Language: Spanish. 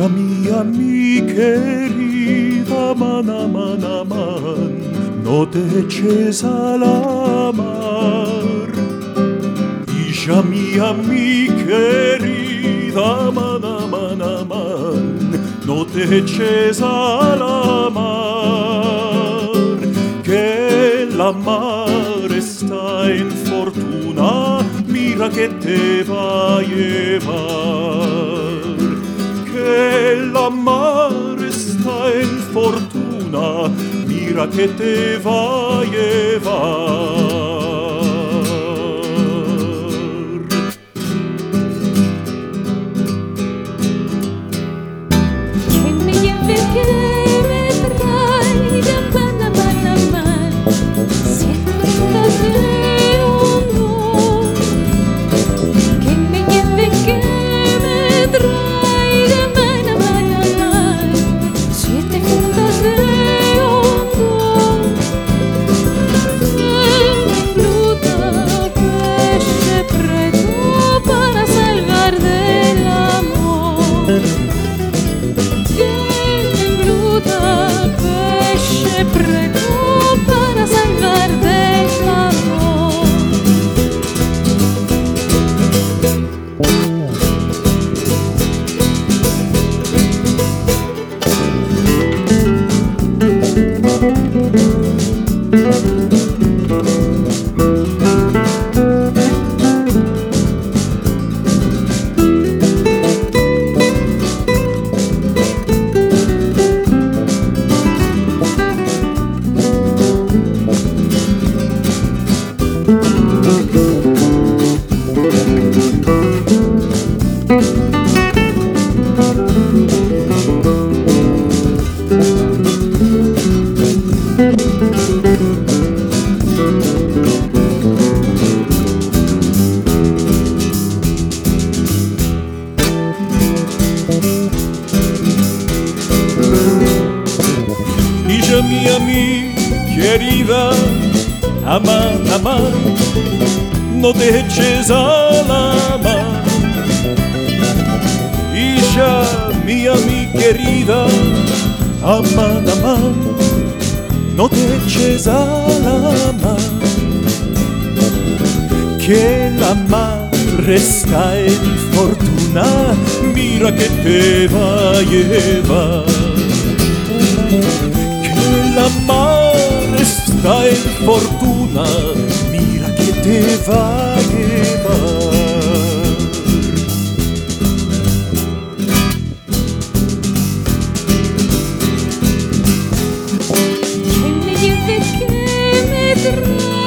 mi querida, aman, aman, aman, no te eches al mar. Hija mía, mi querida, aman, aman, aman, no te eches al mar, que la mar está en fortuna, mira que te va a llevar. Que la mar está en fortuna, mira que te va a llevar. Que me lleve, que me traiga, mana, mana, man, sientas de honor. Que me lleve, que me traiga, mana, mana, man, 7 fundas de honor. Fruta que preto para salvar del amor. Peixe preto para salvar del amor. Hija mía, mi querida, aman, aman, no te eches a la mar. Hija mía, mi querida, aman, aman, no te eches a la mar. Que la mar está en fortuna, mira que te va a llevar. Que la mar está en fortuna, mira que te va a llevar. Que me lleve, que me traiga.